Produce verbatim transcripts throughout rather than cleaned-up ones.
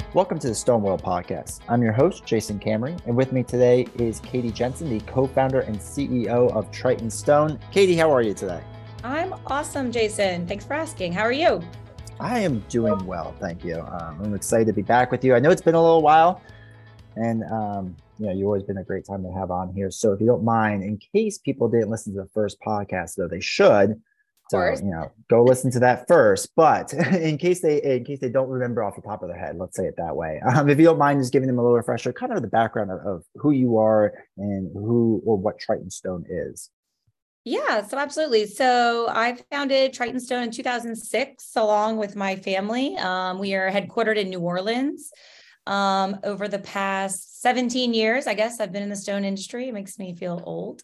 Welcome to the Stone World Podcast. I'm your host, Jason Camry, and with me today is Katie Jensen, the co-founder and C E O of Triton Stone. Katie, how are you today? I'm awesome, Jason. Thanks for asking. How are you? I am doing well, thank you. Um, I'm excited to be back with you. I know it's been a little while, and um, you know, you've always been a great time to have on here. So if you don't mind, in case people didn't listen to the first podcast, though they should, so, you know, go listen to that first. But in case they in case they don't remember off the top of their head, let's say it that way. Um, if you don't mind just giving them a little refresher, kind of the background of, of who you are and who or what Triton Stone is. Yeah, so absolutely. So I founded Triton Stone in two thousand six along with my family. Um, we are headquartered in New Orleans. Um, over the past seventeen years, I guess I've been in the stone industry. It makes me feel old.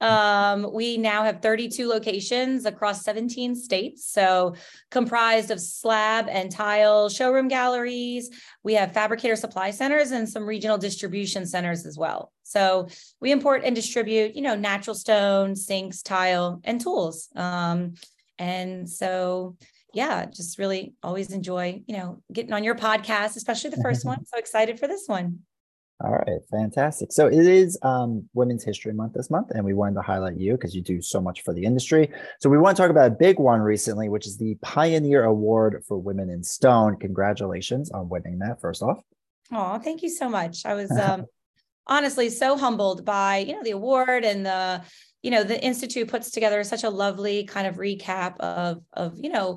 Um, we now have thirty-two locations across seventeen states. So comprised of slab and tile showroom galleries. We have fabricator supply centers and some regional distribution centers as well. So we import and distribute, you know, natural stone, sinks, tile, and tools. Um, and so yeah, just really always enjoy, you know, getting on your podcast, especially the first one. So excited for this one. All right, fantastic. So it is um, Women's History Month this month, and we wanted to highlight you because you do so much for the industry. So we want to talk about a big one recently, which is the Pioneer Award for Women in Stone. Congratulations on winning that, first off. Oh, thank you so much. I was um, honestly so humbled by, you know, the award, and the, you know, the Institute puts together such a lovely kind of recap of, of, you know,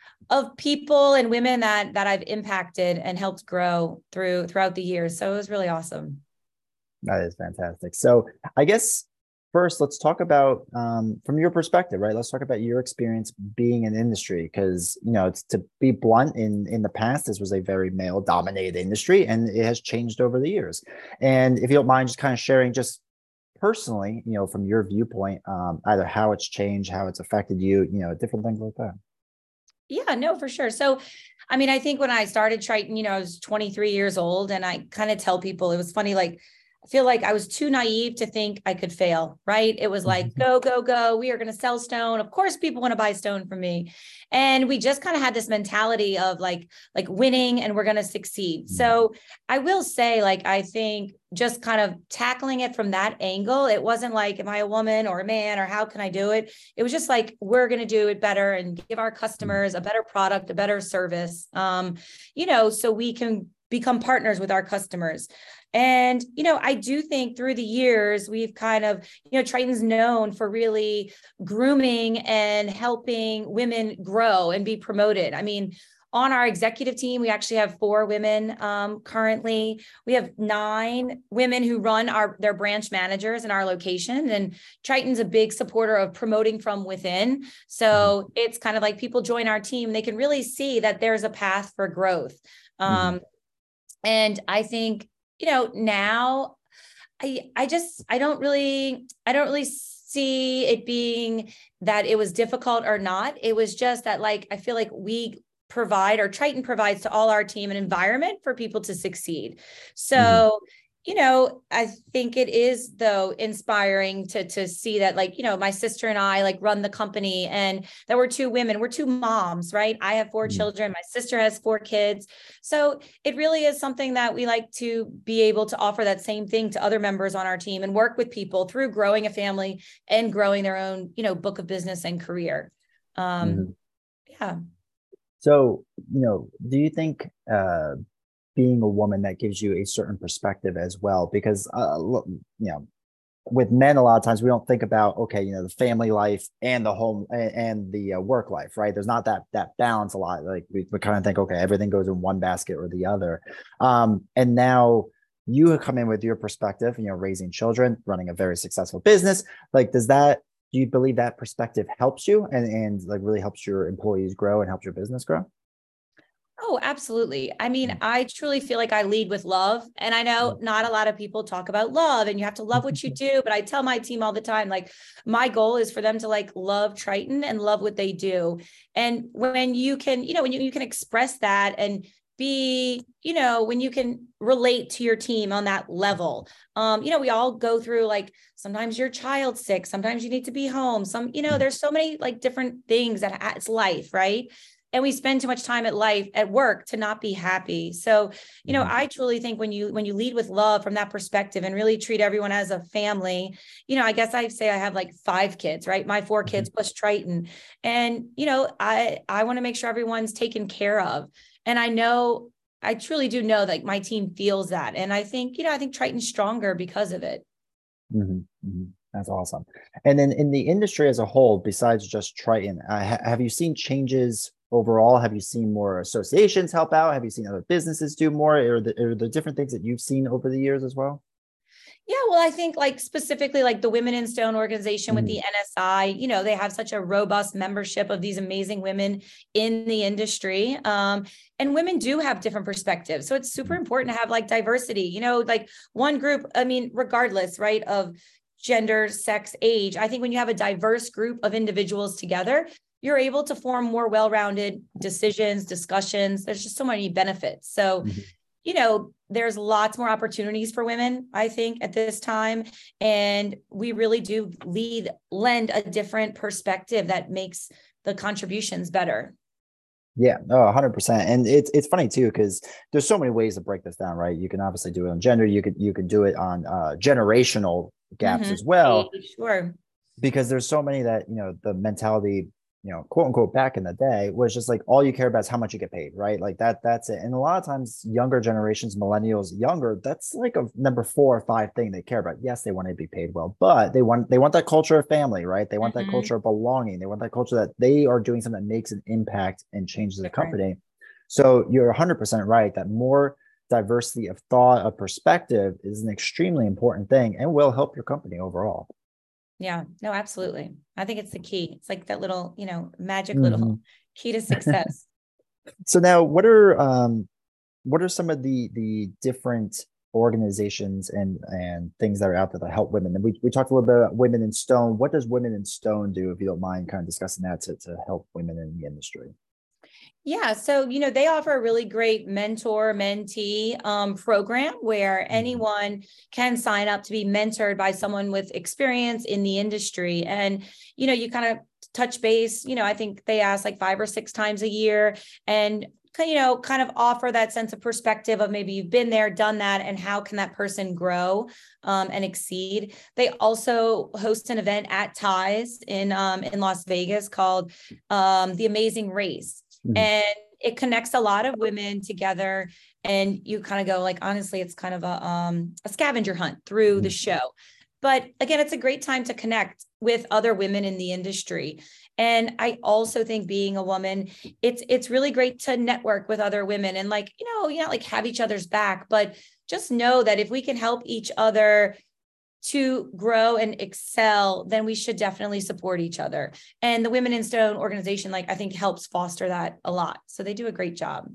of people and women that, that I've impacted and helped grow through throughout the years. So it was really awesome. That is fantastic. So I guess first, let's talk about um, from your perspective, right? Let's talk about your experience being in industry, because, you know, it's, to be blunt, in in the past, this was a very male dominated industry, and it has changed over the years. And if you don't mind just kind of sharing just personally, you know, from your viewpoint, um, either how it's changed, how it's affected you, you know, different things like that. Yeah, no, for sure. So, I mean, I think when I started Triton, you know, I was twenty-three years old, and I kind of tell people, it was funny, like, I feel like I was too naive to think I could fail, right? It was like, go, go, go. We are going to sell stone. Of course, people want to buy stone from me. And we just kind of had this mentality of like, like winning, and we're going to succeed. So I will say, like, I think just kind of tackling it from that angle, it wasn't like, am I a woman or a man, or how can I do it? It was just like, we're going to do it better and give our customers a better product, a better service, um, you know, so we can become partners with our customers. And, you know, I do think through the years, we've kind of, you know, Triton's known for really grooming and helping women grow and be promoted. I mean, on our executive team, we actually have four women um, currently. We have nine women who run our their branch managers in our location. And Triton's a big supporter of promoting from within. So it's kind of like people join our team, they can really see that there's a path for growth. Um, mm-hmm. And I think, you know, now I, I just, I don't really, I don't really see it being that it was difficult or not. It was just that, like, I feel like we provide, or Triton provides to all our team, an environment for people to succeed. So, mm-hmm. you know, I think it is, though, inspiring to, to see that, like, you know, my sister and I like run the company, and that we're two women, we're two moms, right? I have four mm-hmm. children. My sister has four kids. So it really is something that we like to be able to offer that same thing to other members on our team, and work with people through growing a family and growing their own, you know, book of business and career. Um, mm-hmm. Yeah. So, you know, do you think uh, being a woman, that gives you a certain perspective as well? Because, uh, look, you know, with men, a lot of times we don't think about, okay, you know, the family life and the home and, and the uh, work life, right? There's not that that balance a lot. Like we, we kind of think, okay, everything goes in one basket or the other. Um, and now you have come in with your perspective, you know, raising children, running a very successful business. Like, does that, do you believe that perspective helps you and, and like really helps your employees grow and helps your business grow? Oh, absolutely. I mean, I truly feel like I lead with love. And I know not a lot of people talk about love, and you have to love what you do. But I tell my team all the time, like, my goal is for them to like love Triton and love what they do. And when you can, you know, when you, you can express that and be, you know, when you can relate to your team on that level, um, you know, we all go through, like, sometimes your child's sick, sometimes you need to be home. Some, you know, there's so many like different things that it's life, right? and we spend too much time at life at work to not be happy. So, you know, Mhm. I truly think when you when you lead with love from that perspective and really treat everyone as a family, you know, I guess I'd say I have like five kids, right? My four kids plus Triton. And, you know, I I want to make sure everyone's taken care of. And I know I truly do know that my team feels that. And I think, you know, I think Triton's stronger because of it. Hmm. Hmm. That's awesome. And then in the industry as a whole, besides just Triton, uh, ha- have you seen changes overall? Have you seen more associations help out? Have you seen other businesses do more? Or the, are the different things that you've seen over the years as well? Yeah, well, I think like specifically like the Women in Stone organization with Mhm. the N S I, you know, they have such a robust membership of these amazing women in the industry. Um, and women do have different perspectives. So it's super important to have like diversity, you know, like one group, I mean, regardless, right, of gender, sex, age, I think when you have a diverse group of individuals together, you're able to form more well-rounded decisions, discussions. There's just so many benefits. So, Mhm. you know, there's lots more opportunities for women, I think, at this time. And we really do lead, lend a different perspective that makes the contributions better. Yeah, no, one hundred percent. And it's it's funny too, because there's so many ways to break this down, right? You can obviously do it on gender, you could you could do it on uh generational gaps Mhm. as well, Age, sure. because there's so many that, you know, the mentality, you know, quote unquote back in the day was just like all you care about is how much you get paid, right? Like that that's it. And a lot of times younger generations, millennials, younger, that's like a number four or five thing they care about. Yes, they want to be paid well, but they want they want that culture of family, right? They want that Mhm. culture of belonging. They want that culture that they are doing something that makes an impact and changes the Different. company. So you're one hundred percent right that more diversity of thought, of perspective is an extremely important thing and will help your company overall. Yeah, no, absolutely. I think it's the key. It's like that little, you know, magic little Mhm. key to success. So now, what are um, what are some of the the different organizations and and things that are out there that help women? And we, we talked a little bit about Women in Stone. What does Women in Stone do, if you don't mind kind of discussing that to, to help women in the industry? Yeah, so you know they offer a really great mentor mentee um, program where Mhm. anyone can sign up to be mentored by someone with experience in the industry, and you know you kind of touch base. You know, I think they ask like five or six times a year, and you know kind of offer that sense of perspective of maybe you've been there, done that, and how can that person grow um, and exceed. They also host an event at Ties in um, in Las Vegas called um, The Amazing Race, Mhm. and it connects a lot of women together, and you kind of go like honestly it's kind of a um a scavenger hunt through the Mhm. show. But again, it's a great time to connect with other women in the industry. And I also think being a woman, it's it's really great to network with other women and like, you know, you know, like have each other's back, but just know that if we can help each other to grow and excel, then we should definitely support each other. And the Women in Stone organization, like I think helps foster that a lot. So they do a great job.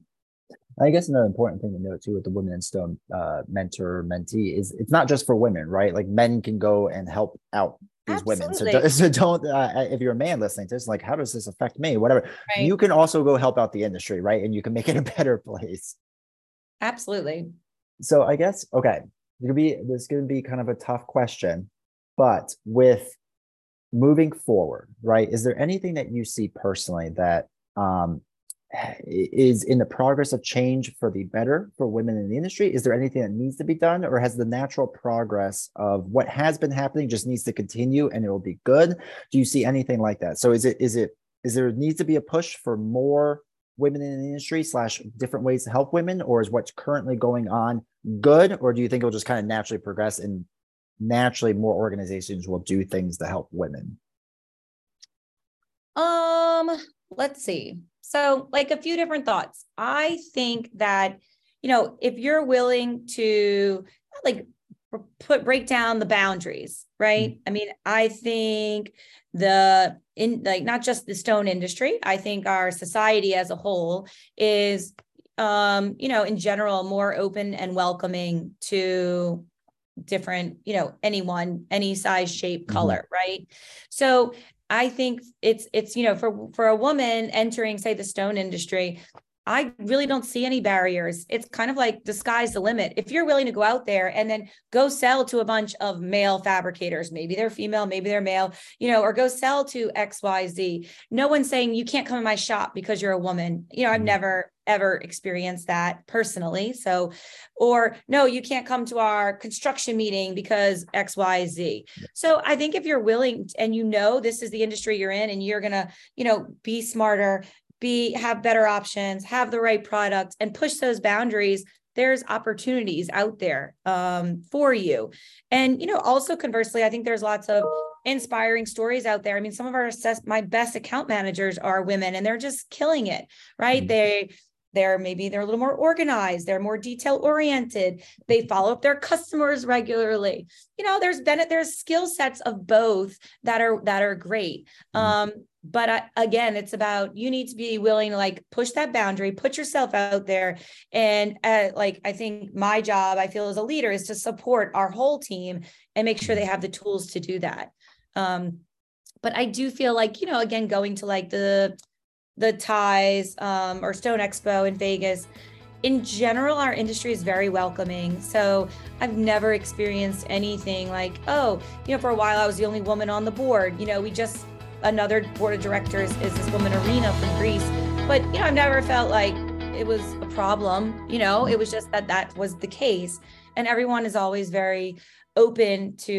I guess another important thing to note too with the Women in Stone uh, mentor mentee is it's not just for women, right? Like men can go and help out these women. So, do, Absolutely. so don't uh, if you're a man listening to this, like how does this affect me? Whatever. You Right. can also go help out the industry, right? And you can make it a better place. Absolutely. So I guess okay, gonna be this is gonna be kind of a tough question, but with moving forward, right? Is there anything that you see personally that um, is in the progress of change for the better for women in the industry? Is there anything that needs to be done, or has the natural progress of what has been happening just needs to continue and it will be good? Do you see anything like that? So is it is it is there needs to be a push for more women in the industry slash different ways to help women, or is what's currently going on good, or do you think it'll just kind of naturally progress and naturally more organizations will do things to help women? Um, let's see. So, like a few different thoughts. I think that, you know, if you're willing to like put break down the boundaries, right? I mean, I think the in like not just the stone industry, I think our society as a whole is um, you know, in general more open and welcoming to different, you know, anyone, any size, shape, Mm-hmm. color, right? So I think it's it's you know for for a woman entering say the stone industry, I really don't see any barriers. It's kind of like the sky's the limit. If you're willing to go out there and then go sell to a bunch of male fabricators, maybe they're female, maybe they're male, you know, or go sell to X Y Z. No one's saying you can't come in my shop because you're a woman. You know, I've never, ever experienced that personally. So, or no, you can't come to our construction meeting because X Y Z. So I think if you're willing and you know this is the industry you're in and you're going to, you know, be smarter, be have better options, have the right product, and push those boundaries, there's opportunities out there um, for you. And, you know, also conversely, I think there's lots of inspiring stories out there. I mean, some of our assess- my best account managers are women, and they're just killing it, right? Mm-hmm. They they're maybe they're a little more organized, they're more detail oriented, they follow up their customers regularly. You know, there's been there's skill sets of both that are that are great. Mm-hmm. Um, But I, again, it's about, you need to be willing to like push that boundary, put yourself out there. And uh, like, I think my job, I feel as a leader, is to support our whole team and make sure they have the tools to do that. Um, but I do feel like, you know, again, going to like the, the Ties um, or Stone Expo in Vegas, in general, our industry is very welcoming. So I've never experienced anything like, oh, you know, for a while I was the only woman on the board. You know, we just, another board of directors is this woman, Arena from Greece. But, you know, I've never felt like it was a problem. You know, it was just that that was the case. And everyone is always very open to